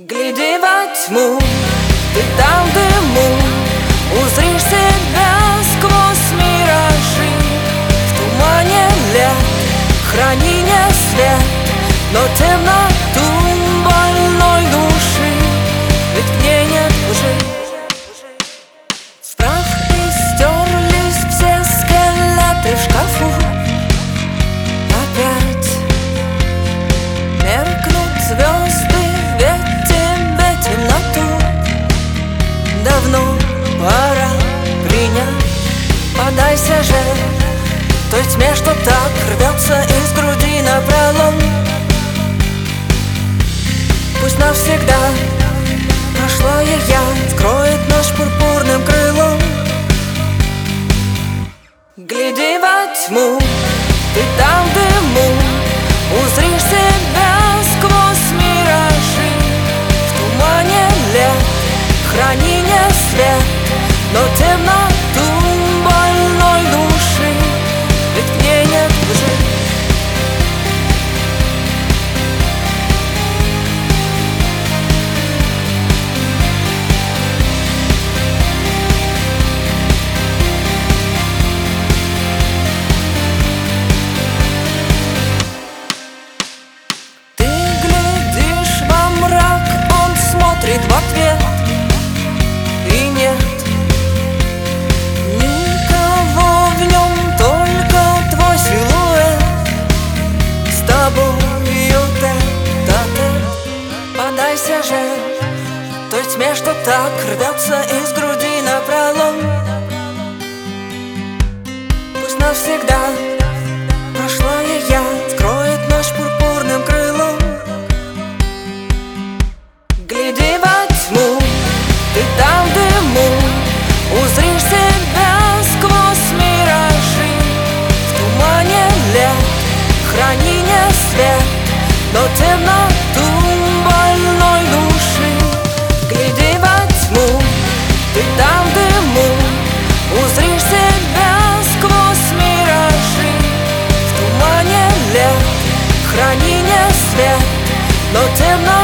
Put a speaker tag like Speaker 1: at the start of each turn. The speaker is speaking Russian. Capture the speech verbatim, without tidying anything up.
Speaker 1: Гляди во тьму, ты там в дыму, узришь себя сквозь миражи. В тумане лет храни не свет, но темноту больной души, ведь в ней нет лжи. В прах истерлись все скелеты в шкафу. Опять меркнут звезды, ведь тебе темноту давно пора принять. Подайся же той тьме, что так рвется из груди напролом. Пусть навсегда прошлое я скроет наш пурпурным крылом. Гляди во тьму, ты там в дыму, узришь себя сквозь миражи. В тумане лет храни не свет, но темноту больной души, ведь в ней нет лжи. В ответ и нет никого в нем, только твой силуэт. С тобою тет-а-тет. Подайся же той тьме, что так рвется из груди напролом. Пусть навсегда прошлое я скроет наш пурпурным крылом. Гляди во тьму, ты там в дыму, узришь себя сквозь миражи. В тумане лет храни не свет, но темноту больной души. Гляди во тьму, ты там в дыму, узришь себя сквозь миражи. В тумане лет храни не свет, но темноту